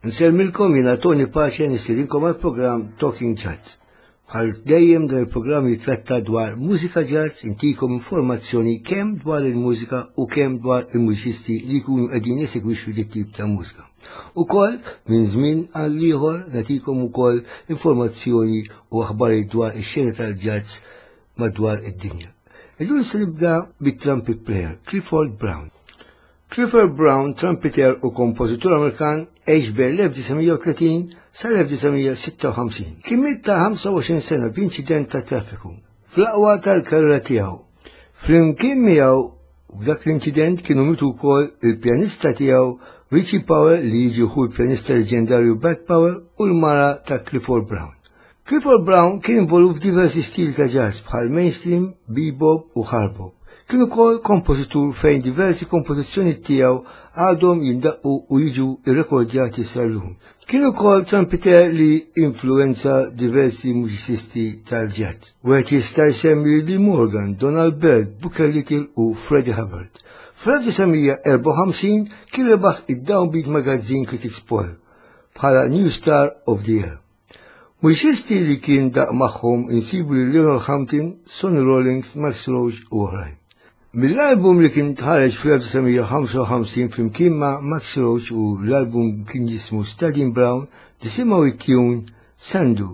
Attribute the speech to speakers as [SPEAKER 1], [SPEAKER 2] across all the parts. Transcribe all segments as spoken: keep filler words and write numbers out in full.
[SPEAKER 1] Nsellmilkom jiena Tony Pace nistidinkom għal-programm Talking Jazz. Għal dejjem dan il-programm jitratta dwar mużika jazz, intikom informazzjoni kemm dwar il-mużika u kemm dwar il-mużisti li jkunu qegħdin jesegwixxu dit tip ta' mużika. Ukoll minn żmien għal ieħor nagħtikom ukoll informazzjoni u aħbarijiet dwar ix-xena tal-jazz madwar id-dinja. Illum se nibda bit-trumpet player Clifford Brown. Clifford Brown, trumpeter u kompożitur Amerikan, għex bel-elf tisgħemija u tletin sal-elf tisgħemija sitta u ħamsin. Kien miet ta' ħamsa u għoxrin sena b'inċident ta' traffiku. Fl-aqwa tal-karriera tiegħu. Flimkien miegħu f'dak l-inċident kienu mitu wkoll il-pjanista tiegħu Richie Powell li jiġi hu l-pjanista leġendarju Bud Powell u l-mara ta' Clifford Brown. Clifford Brown kien involut f'diversi stili ta' jazz bħal mainstream, bebop u hard bop. Kien ukoll kompożitur fejn diversi kompożizzjoni tiegħu għadhom jindaqqu u jiġu irrekordjati sal-lum. Kien ukoll trumpeter li influenza diversi mużiċisti tal-jazz. Wieħed jista' jsemmi Lee Morgan, Donald Byrd, Booker Little u Freddie Hubbard. fl-elf tisgħemija erba' u ħamsin kien rebaħ id-Downbeat Magazine Critics Poll bħala New Star of the Year. Mużiċisti li kien daq magħhom insibu li Lionel Hampton, Sonny Rollins, Max Roach u oħrajn. Mill-album li kien tħareġ fl-elf tisgħemija ħamsa u ħamsin flimkien ma' Max Roach u l-album kien jismu Studying Brown nisimgħu it-tune Sandu.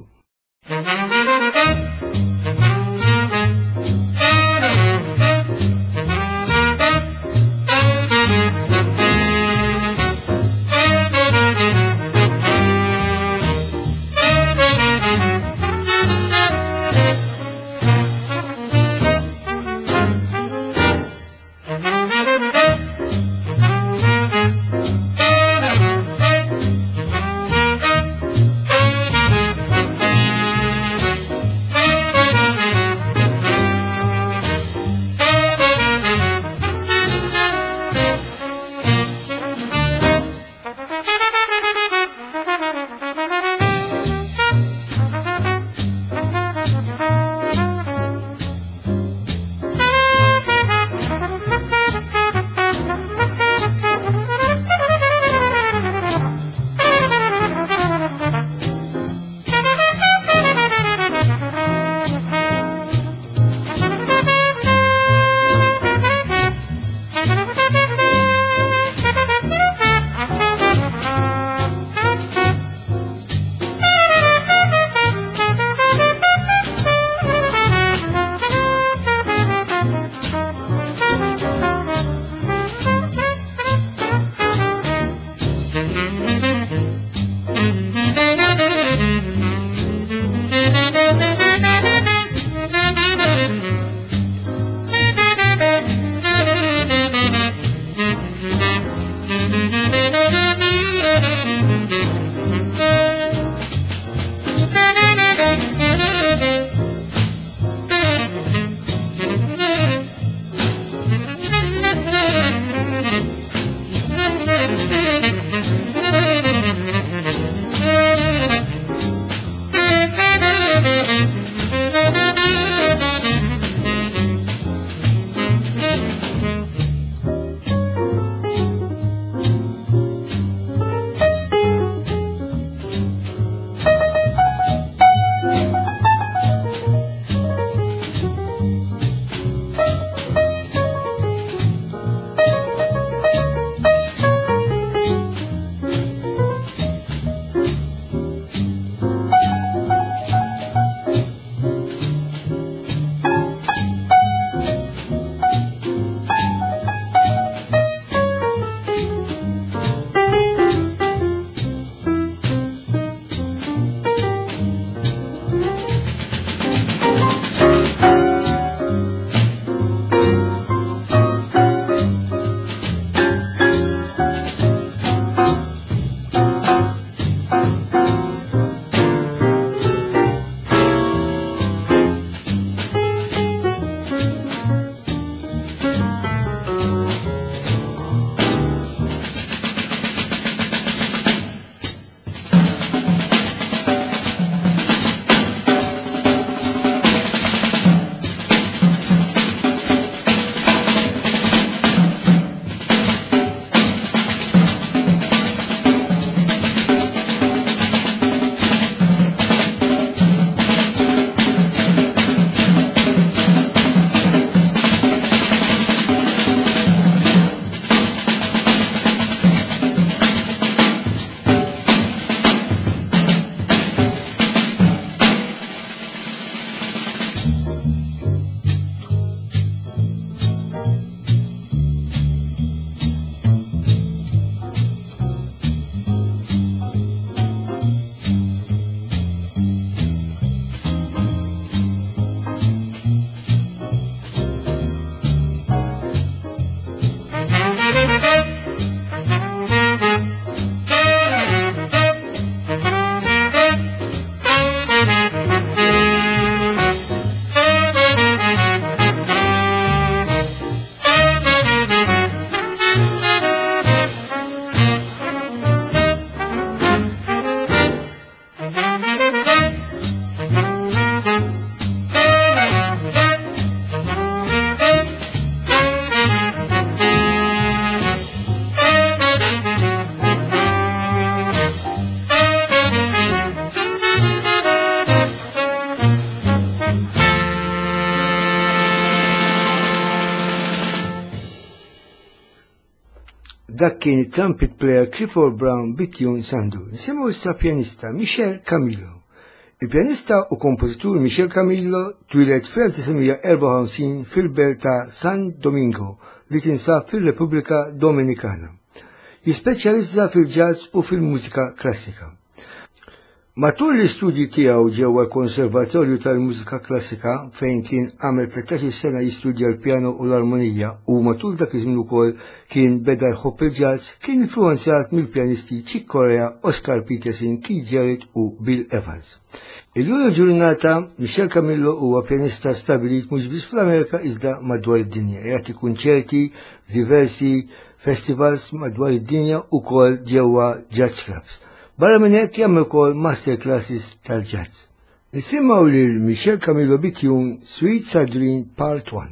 [SPEAKER 1] dak kien it-trumpet player Clifford Brown bit-tune Sandu. Nisimgħu issa pjanista Michel Camillo. Il-pjanista u kompożitur Michel Camillo twilet fl-1954 fil-belt ta' San Domingo li tinsab fil-Repubblika Dominikana. Jispeċjalizza fil-jazz u fil-mużika klassika. Matul l-istudji tiegħu ġewwa l-Konservatorju tal-Mużika Klassika fejn kien għamel tlettax-il sena jistudja l-pjano u l-armonija u matul dak iż-żmien ukoll kien beda jħobb il-jazz, kien influenzjat mill-pjanisti Chick Corea, Oscar Peterson, Keith Jarrett u Bill Evans. Illum il-ġurnata Michel Camillo huwa pjanista stabilit mhux biss fl-Amerika iżda madwar id-dinja. Jagħti kunċerti f'diversi festivals madwar id-dinja ukoll ġewwa jazz clubs. Barra minn hekk jagħmel ukoll masterclasses tal-jazz. Nisimgħu lil Michel Camillo bit-tune Sweet Sardine Part one.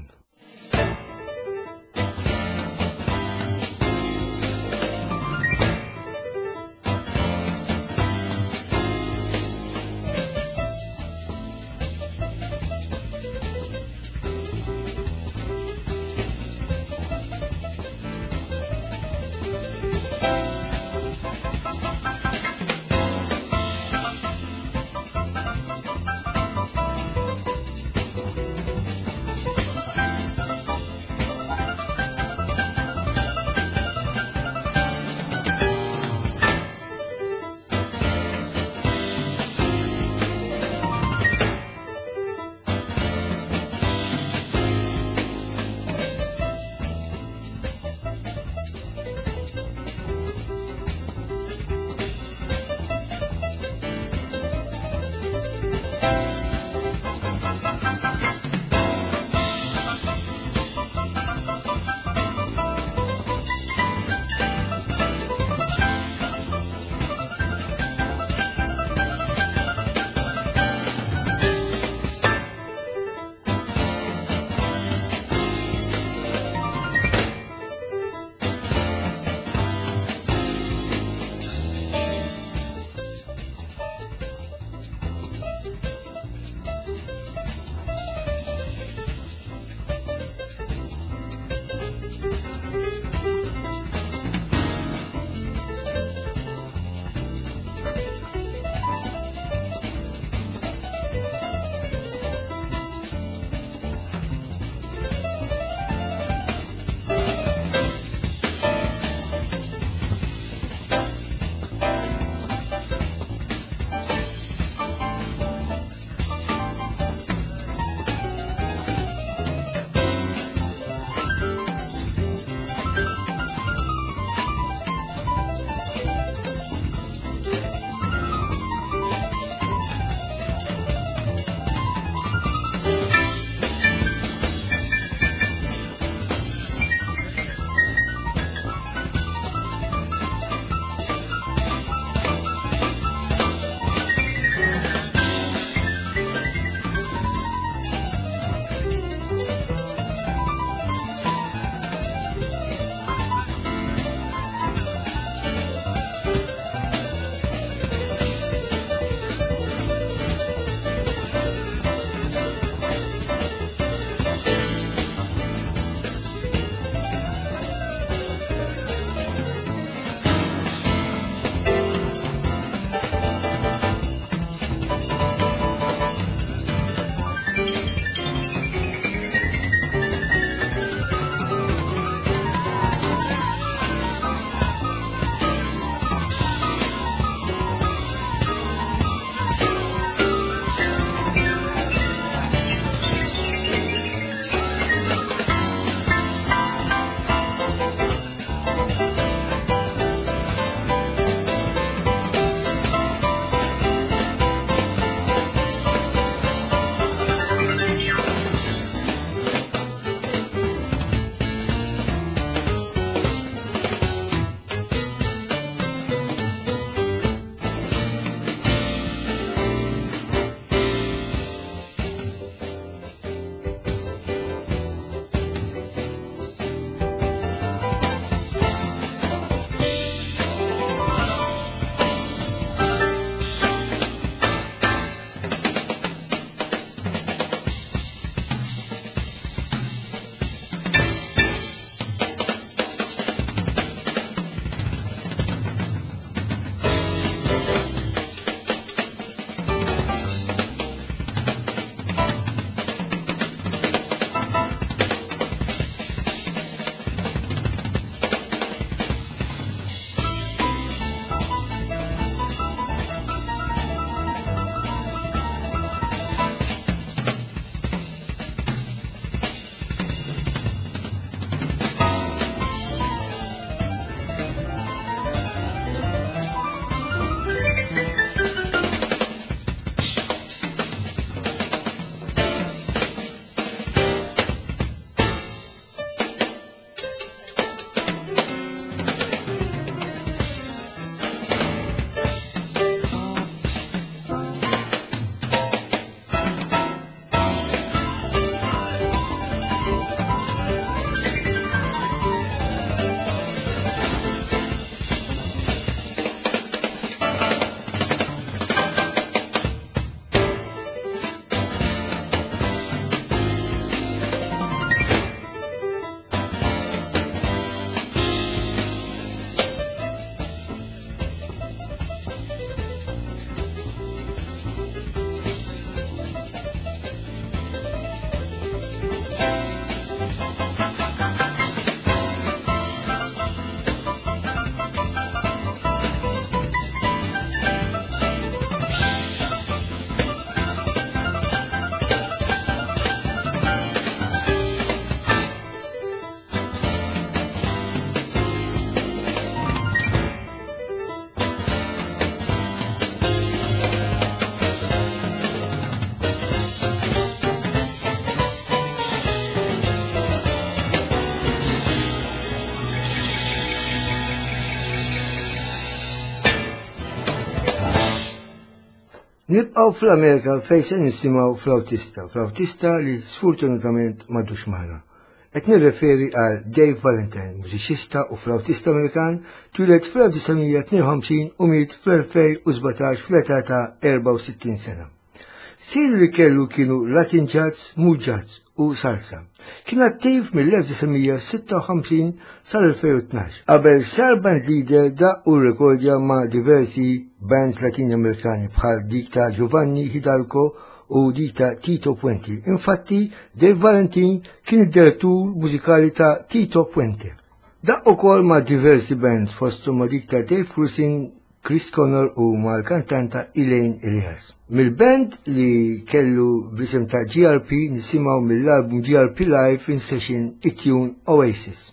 [SPEAKER 1] Nibqaw fl-Amerika fej se nisimgħu flautista, flautista li sfortunatament m'għadux magħna. Qed nirreferi għal Dave Valentine, mużiċista u flautista Amerikan, twilet fl-1952 u miet fl-elfejn u sbatax fl-età ta' erba' u sittin sena. Stil li kellu kienu Latin jazz, mood jazz u salsa. Kien attiv mill-1956 sal-elfejn u tnax. Qabel sar band leader da u rekordja ma' diversi bands Latini Amerikani bħal dik ta' Giovanni Hidalgo u dik ta' Tito Puente. Infatti, Dave Valentine kien id-direttur mużikali ta' Tito Puente. Da' ukoll ma' diversi bands fosthom ma' dik ta' Dave Grusin, Chris Connor u ma' l-kantanta Elaine Elias. Mill-band li kellu b'isem ta' G R P nisimgħu mill-album G R P Live in Session it-tune Oasis.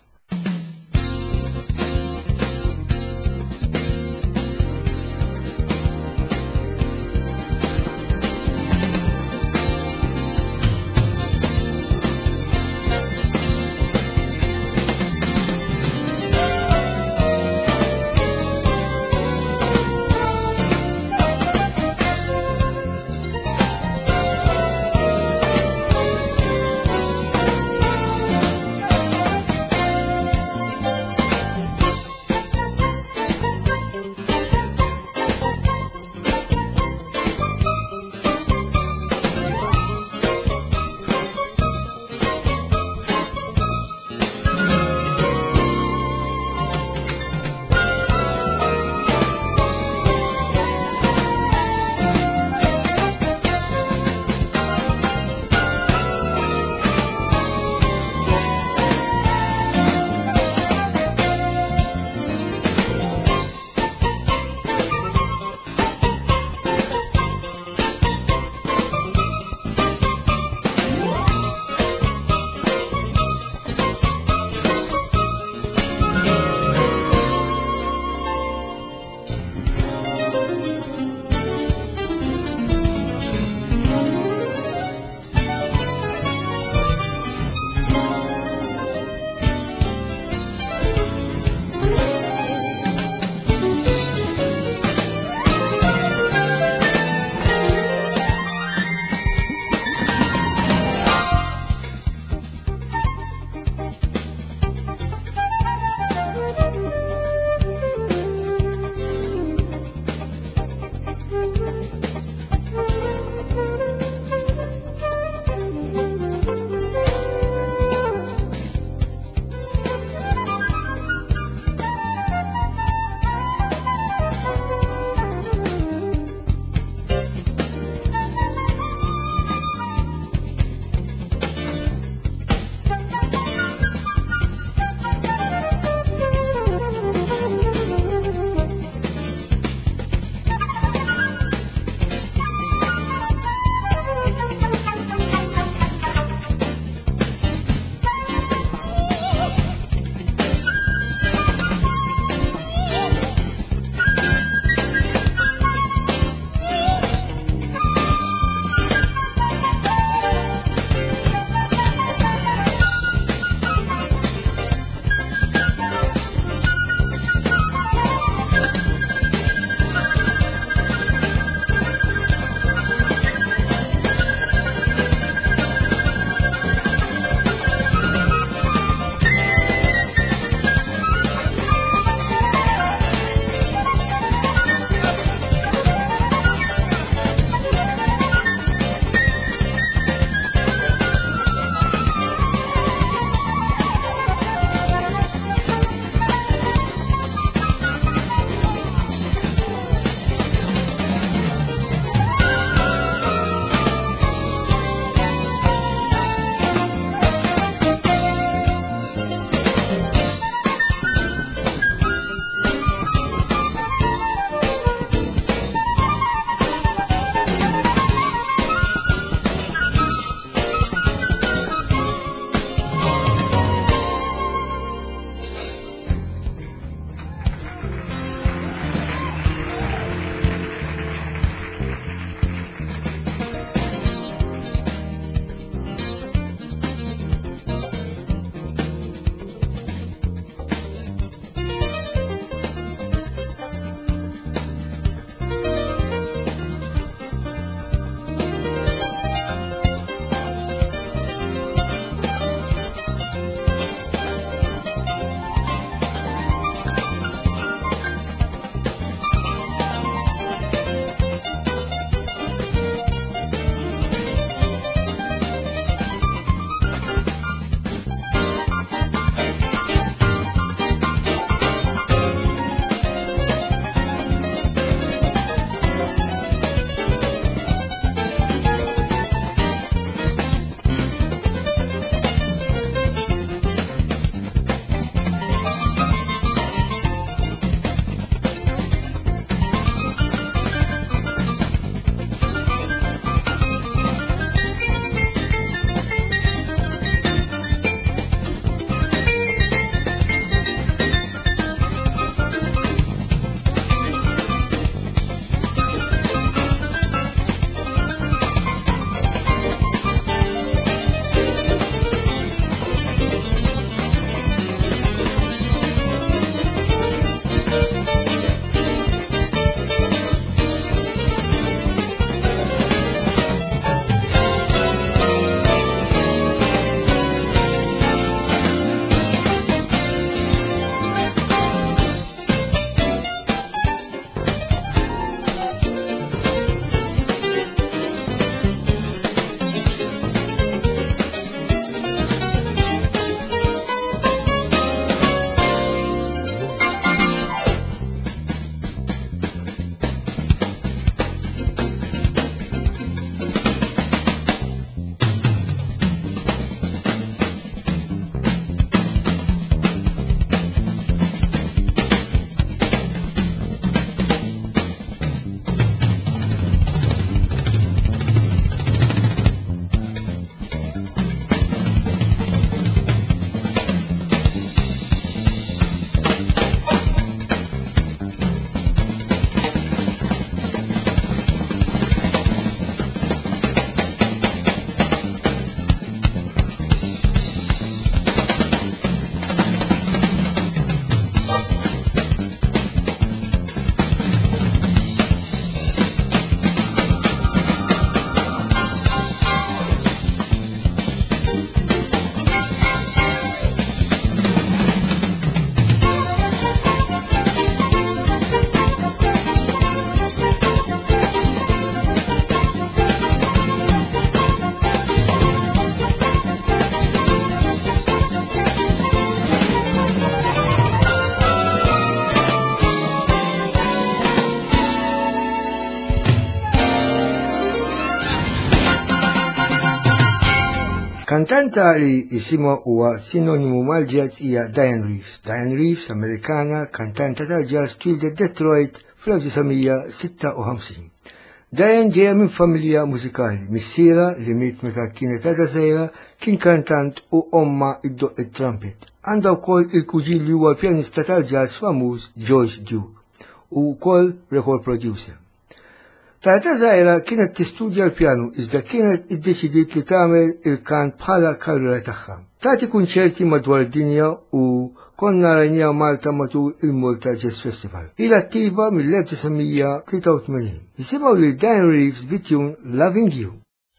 [SPEAKER 1] Il-kantanta li jisimha huwa sinonimu mal-jazz hija Dianne Reeves. Dianne Reeves, Amerikana, kantanta tal-jazz twildet Detroit fl-1956. Dianne ġejja minn familja mużikali. Missiera li miet meta kienet għadha żgħira kien kantant u omma iddoq it-trumpet. Għandha wkoll il-kuġin li huwa l-pjanista tal-jazz famuż George Duke u wkoll record producer. Ta'ta żgħira kienet tistudja l-pjanu iżda kienet iddeċidiet li tagħmel il-kant bħala karriera tagħha. Tagħti kunċerti madwar id-dinja u konna rajnija Malta matul il-Malta Jazz Festival. Il attiva mill-1983. Jisimgħu li Dianne Reeves bit-tune Loving You.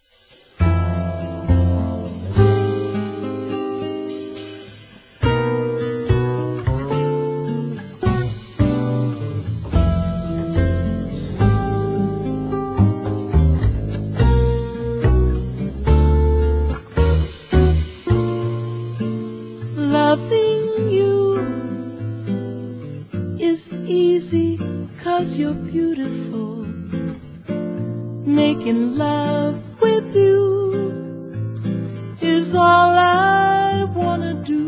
[SPEAKER 2] Easy, 'cause you're beautiful. Making love with you is all I wanna do.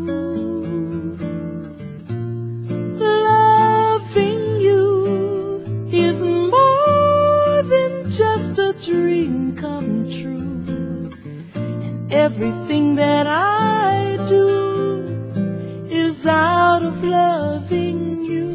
[SPEAKER 2] Loving you is more than just a dream come true. And everything that I do is out of loving you.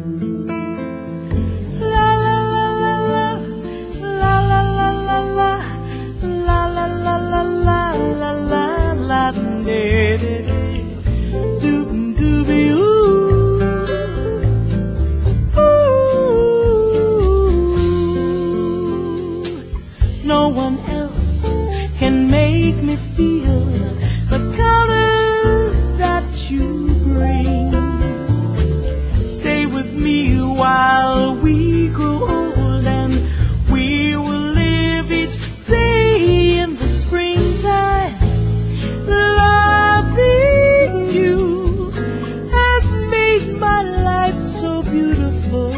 [SPEAKER 2] No one else can make me feel the colors that you bring. Stay with me while we grow old, and we will live each day in the springtime. Loving you has made my life so beautiful.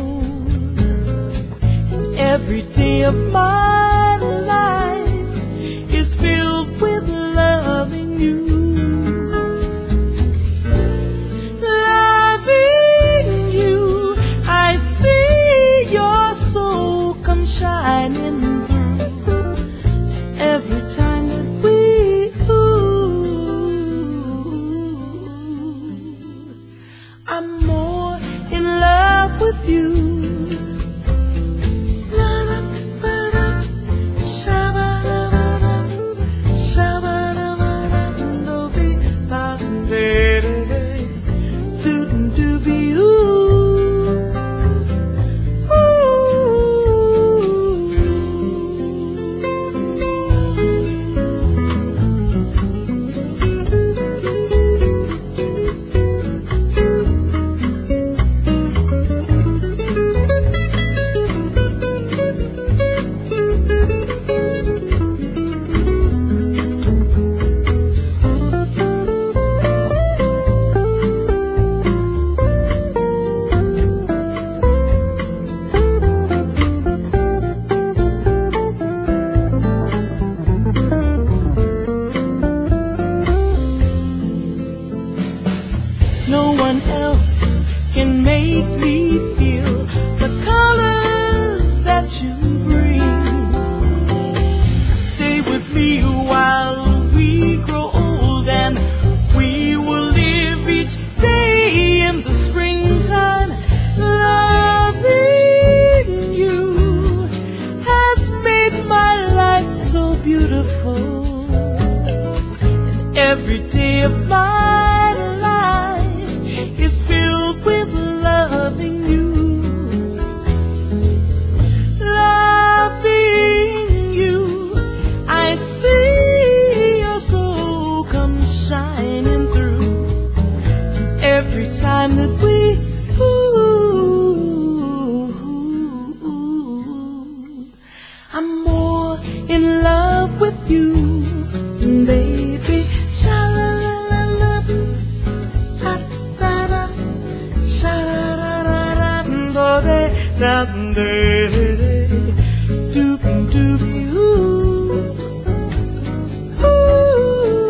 [SPEAKER 2] And every day of my life is filled with loving you. Loving you, I see your soul come shining through every time that we ooh, I'm more in love with you. No one else can make me feel the colors that you bring. Stay with me while we grow old, and we will live each day in the springtime. Loving you has made my life so beautiful. And every day of my is filled with loving you. Loving you, I see your soul come shining through every time that we ooh, I'm more in love with you, baby. Doop doop ooh, ooh.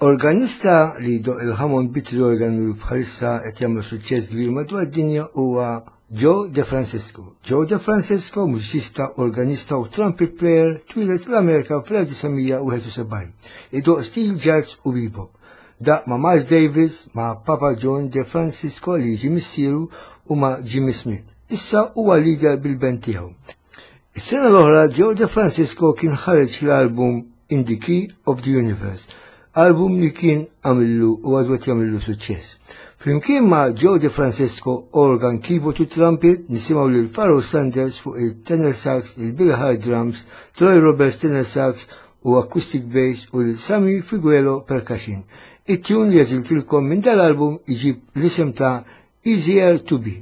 [SPEAKER 1] Organista li do il-Hammond Bitri organ bħalissa qed jagħmel suċċess kbir madwar id-dinja huwa Joe DeFrancesco. Joe DeFrancesco mużiċista, organista u trumpet player twilet fl-Amerika fl-1971. Idoq stil jazz u bebop. Da ma' Miles Davis, ma' Papa John DeFrancesco li jiġi missieru u ma' Jimmy Smith. Issa huwa leader bil-band tiegħu. Is-sena l-oħra Joe DeFrancesco kien ħareġ l-album In the Key of the Universe, album li kien għamillu u għadwet jagħmillu suċċess. Flimkien ma' Joe DeFrancesco, organ, keyboard u trumpet, nisimaw lil Pharoah Sanders fuq il-tenor sax, il-Bill Hart drums, Troy Roberts tenor sax u acoustic bass u l-Sammy Figuelo percussion. It-tune li jażiltilkom minn dal-album iġib l-isem ta' Easier to Be.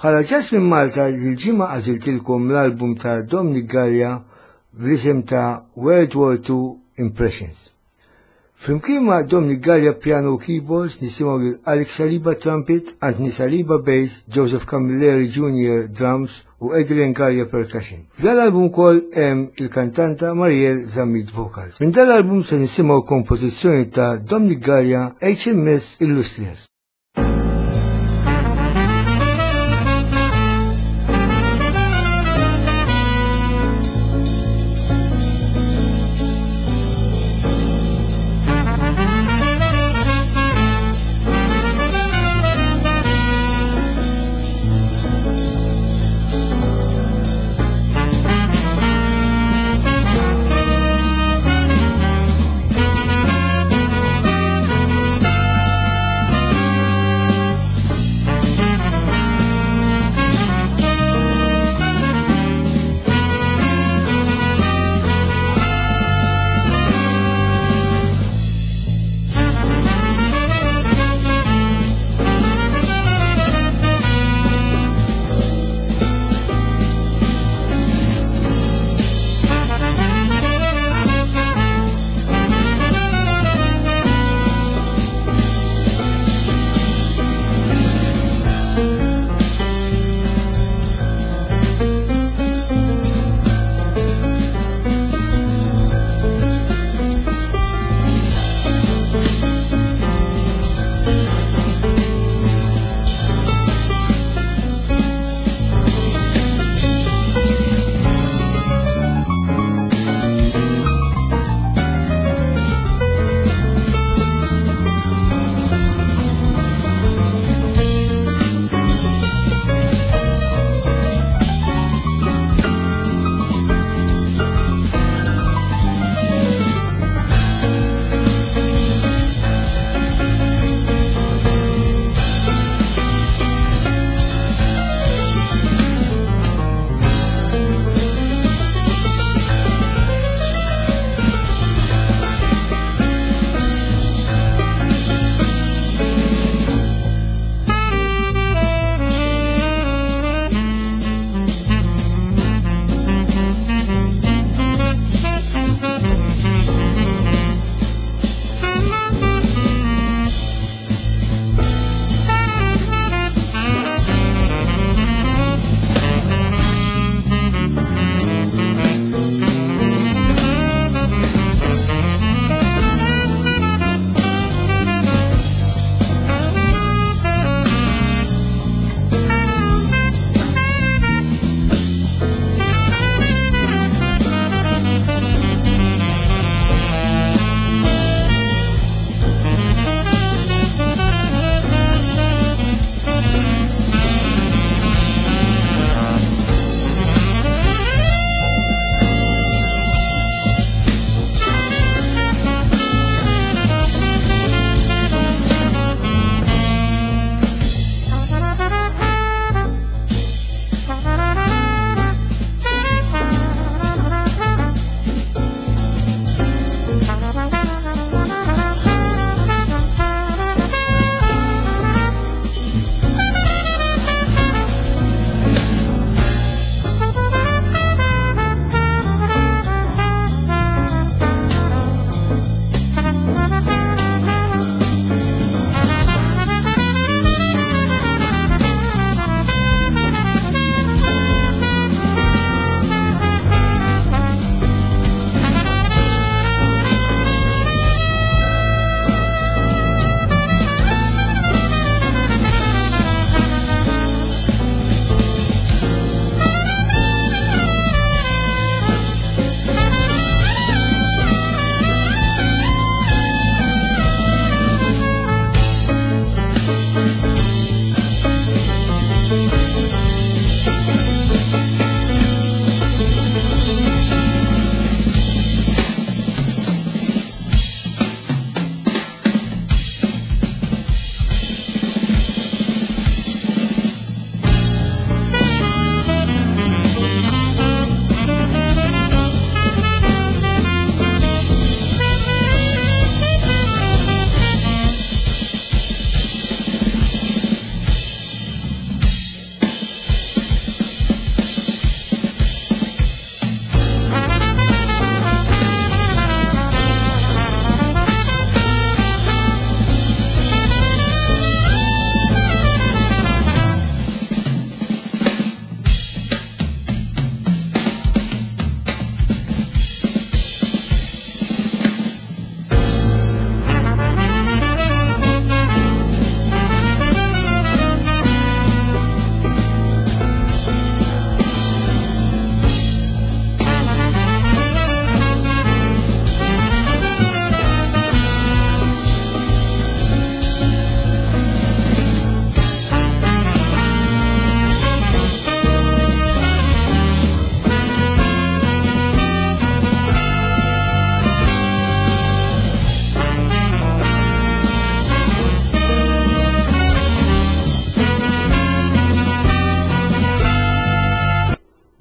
[SPEAKER 1] Bħala ġas minn Malta il-ġimgħa għażiltilkom l-album ta' Dominic Gallia bl-isem ta' World War Two Impressions. Flimkien ma' Dominic Gallia piano u keyboards nisimgħu lil Alex Saliba trumpet, Anthony Saliba bass, Joseph Camilleri Junior drums u Adrian Gallia percussion. Dal-album kol hemm il-kantanta Marielle Zamid vocals. Min dal-album se nisimgħu kompożizzjoni ta' Dominic Gallia H M S Illustrious.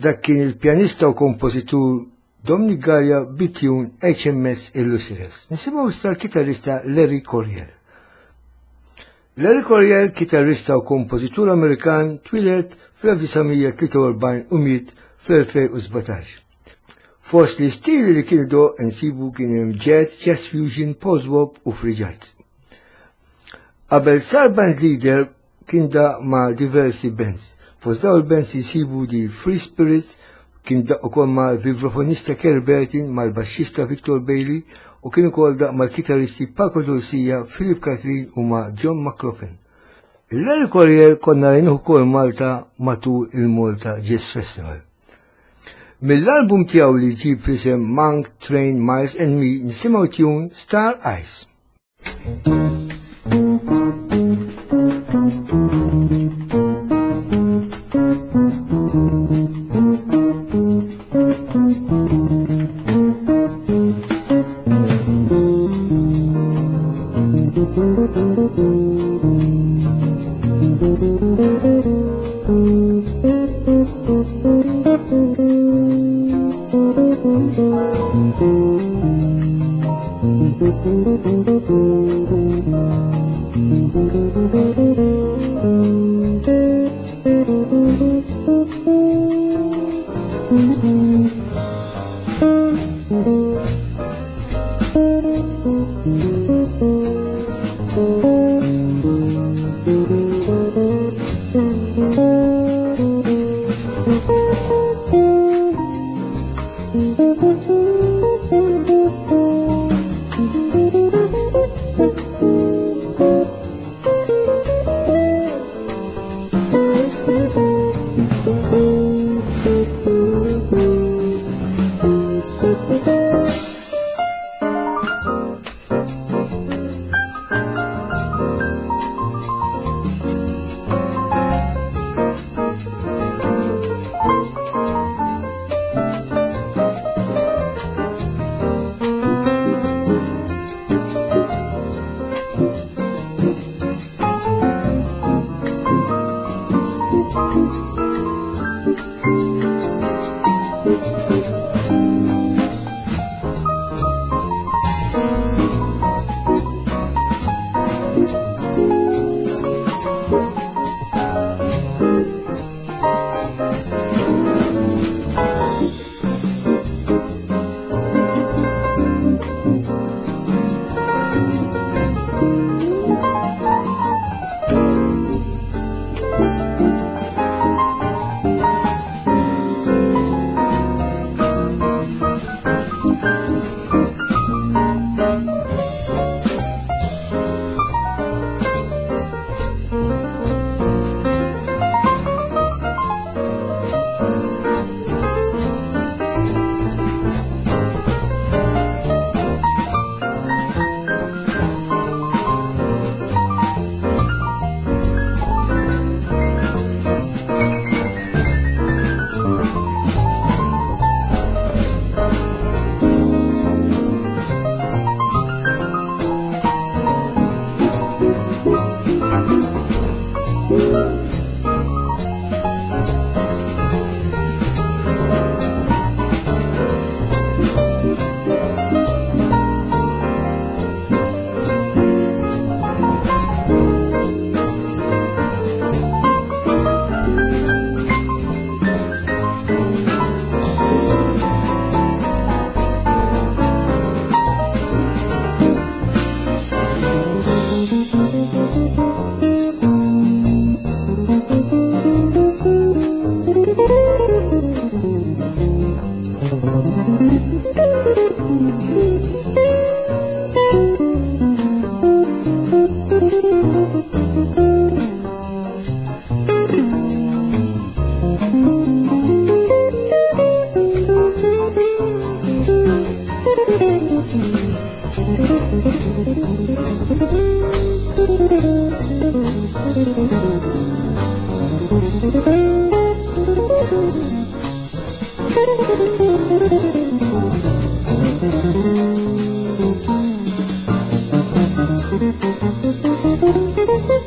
[SPEAKER 1] dak kien il-pjanista u kompożitur Dominic Gallia bitjun H M S Illustrious. Nisimgħu issa l-kitarrista Larry Coryell. Larry Coryell, kitarrista u kompożitur Amerikan, twilet fl-1943 u miet fl-elfejn u sbatax. Fost li stili li kien do insibu kien hemm jazz, jazz fusion, post-bop u free jazz. Qabel sar band leader kien da ma' diversi bands. Fost daw il-bands jisibu di Free Spirits, kien da' ukoll ma' vibrafonista Kerry Bertin, ma' l-baxxista Victor Bailey, u kien ukoll da' ma' l-kitaristi Paco Dulcia, Philip Catherine u ma' John McLaughlin. Il-Larry Coryell konna rajnuh ukoll Malta matul il-Malta Jazz Festival. Mill-album tiegħu li ġib isem Monk, Train, Miles and Me nisimgħu tune Star Eyes.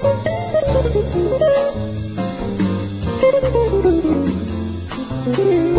[SPEAKER 2] Thank you.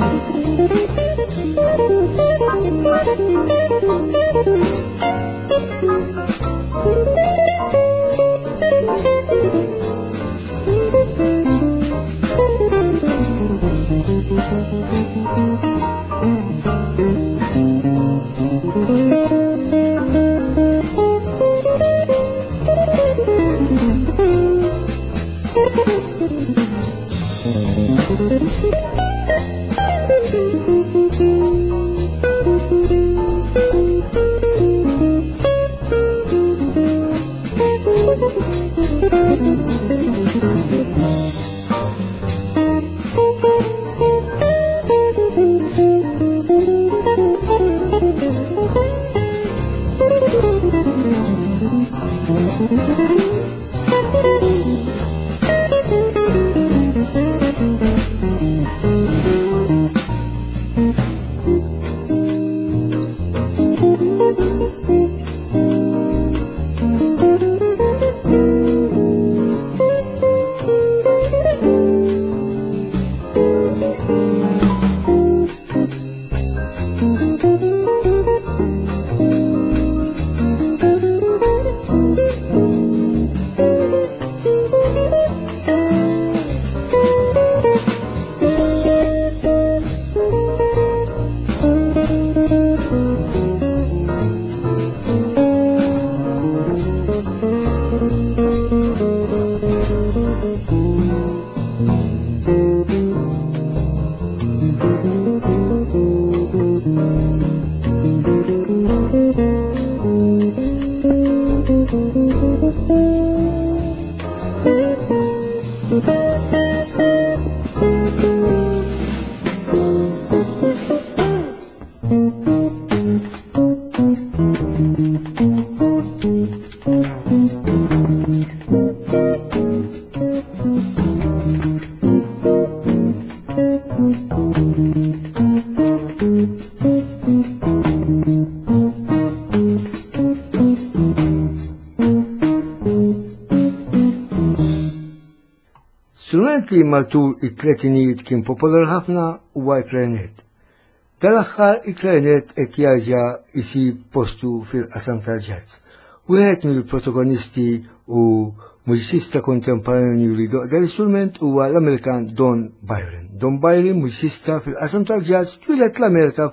[SPEAKER 1] Strument li matul it-tletinijiet kien popolar ħafna huwa l-klarinet. Dal-aħħar il-klarinet qed jarġa' jsib postu fil-qasam tal-ġazz. Wieħed mill-protagonisti u muġisista kontemporanju li doq dal-istrument huwa l-Amerikan Don Byron. Don Byron muġisista fil-qasam tal-ġazz twilet l-Amerika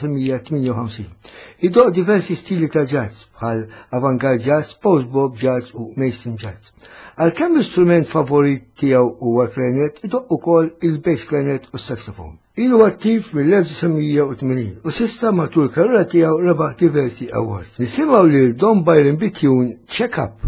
[SPEAKER 1] fl-1958. Idoq diversi stili ta' jazz bħal avant-garde jazz, post-bop jazz u mainstream jazz. Għal-kemm l-istrument favorit tiegħu huwa klarinet, idoq ukoll il-bass clarinet u s-saxofon. Ilu attiv mill-1980 u sissa matul karriera tiegħu rebaħ diversi awards. Nisimgħu lil Don Byron bit-tune Check Up.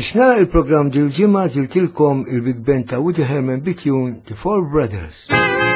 [SPEAKER 1] Biex nara il-programm dil-ġimgħa żiltilkom il-Big Band ta' Woody Herman bitjun The Four Brothers.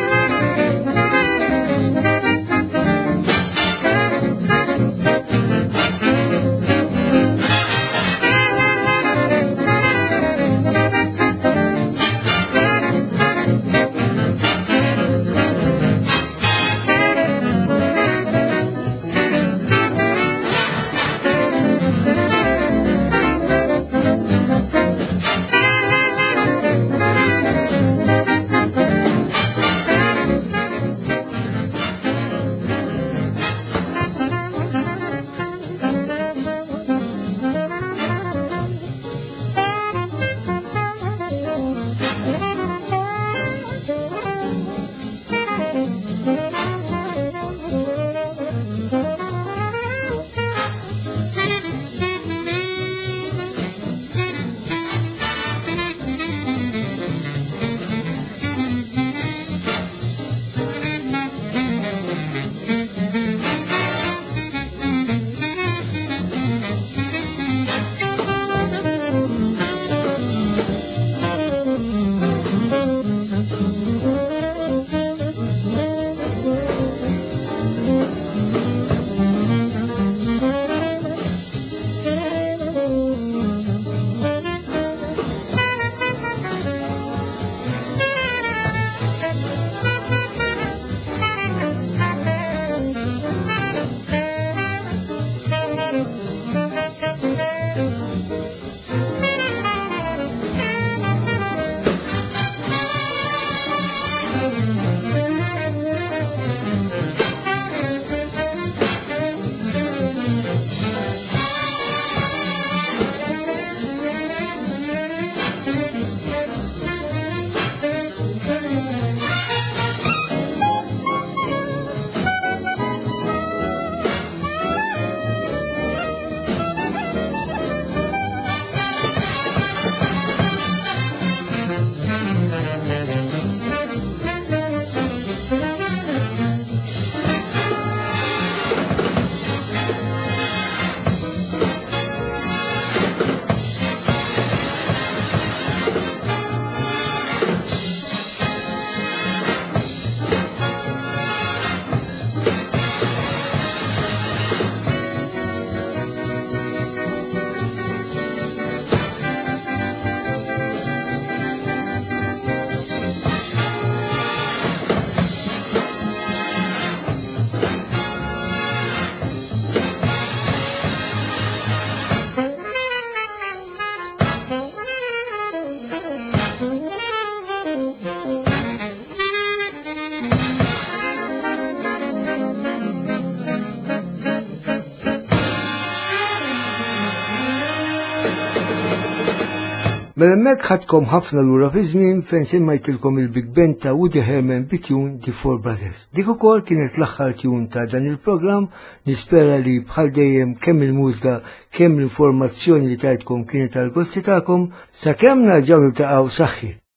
[SPEAKER 1] Mel-emmek ħadkom ħafna l-ura fi żmien fejn semmajtilkom il-Big Band ta' Woody Herman bitjun The Four Brothers. Dik ukoll kienet l-aħħar tjun ta' dan il-programm, nispera li bħal dejjem kemm il-mużika kemm l-informazzjoni li tajtkom kienet għal-gosti tagħkom sakemm narġgħu niltaqgħu saħħit.